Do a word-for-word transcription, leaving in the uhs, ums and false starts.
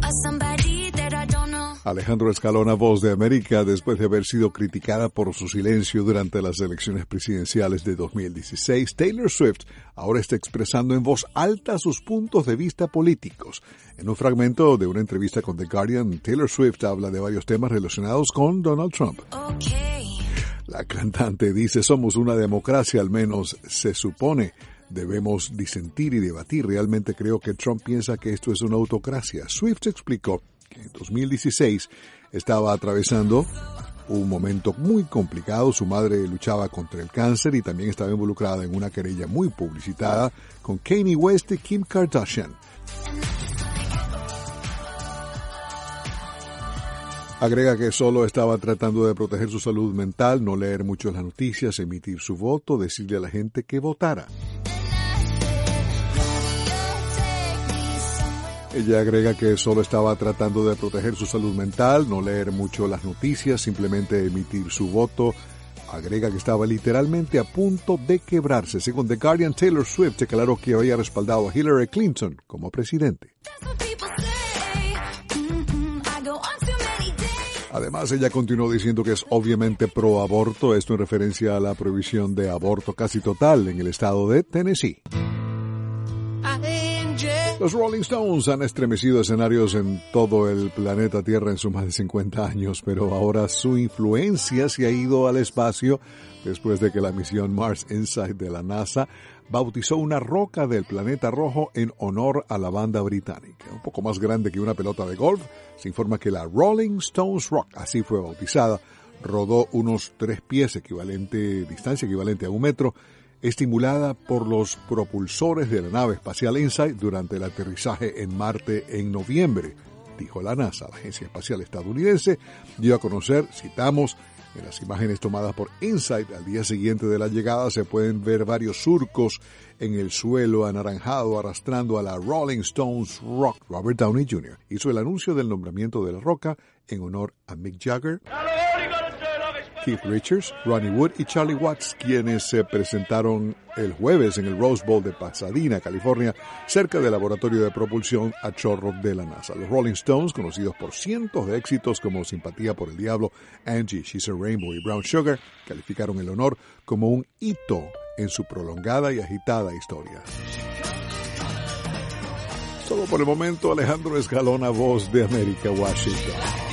Alejandro Escalona, Voz de América, después de haber sido criticada por su silencio durante las elecciones presidenciales de dos mil dieciséis, Taylor Swift ahora está expresando en voz alta sus puntos de vista políticos. En un fragmento de una entrevista con The Guardian, Taylor Swift habla de varios temas relacionados con Donald Trump. Okay. La cantante dice: somos una democracia, al menos se supone. Debemos disentir y debatir. Realmente creo que Trump piensa que esto es una autocracia. Swift explicó que en dos mil dieciséis estaba atravesando un momento muy complicado. Su madre luchaba contra el cáncer y también estaba involucrada en una querella muy publicitada con Kanye West y Kim Kardashian. Agrega que solo estaba tratando de proteger su salud mental, no leer mucho las noticias, emitir su voto, decirle a la gente que votara. Ella agrega que solo estaba tratando de proteger su salud mental, no leer mucho las noticias, simplemente emitir su voto. Agrega que estaba literalmente a punto de quebrarse. Según The Guardian, Taylor Swift declaró que había respaldado a Hillary Clinton como presidente. Además, ella continuó diciendo que es obviamente pro aborto, esto en referencia a la prohibición de aborto casi total en el estado de Tennessee. Los Rolling Stones han estremecido escenarios en todo el planeta Tierra en sus más de cincuenta años, pero ahora su influencia se ha ido al espacio después de que la misión Mars Insight de la NASA bautizó una roca del planeta rojo en honor a la banda británica. Un poco más grande que una pelota de golf, se informa que la Rolling Stones Rock, así fue bautizada, rodó unos tres pies, equivalente, distancia equivalente a un metro, estimulada por los propulsores de la nave espacial InSight durante el aterrizaje en Marte en noviembre, dijo la NASA. La Agencia Espacial Estadounidense dio a conocer, citamos, en las imágenes tomadas por InSight al día siguiente de la llegada se pueden ver varios surcos en el suelo anaranjado arrastrando a la Rolling Stones Rock. Robert Downey junior hizo el anuncio del nombramiento de la roca en honor a Mick Jagger, Keith Richards, Ronnie Wood y Charlie Watts, quienes se presentaron el jueves en el Rose Bowl de Pasadena, California, cerca del laboratorio de propulsión a chorro de la NASA. Los Rolling Stones, conocidos por cientos de éxitos como Simpatía por el Diablo, Angie, She's a Rainbow y Brown Sugar, calificaron el honor como un hito en su prolongada y agitada historia. Solo por el momento, Alejandro Escalona, Voz de América, Washington.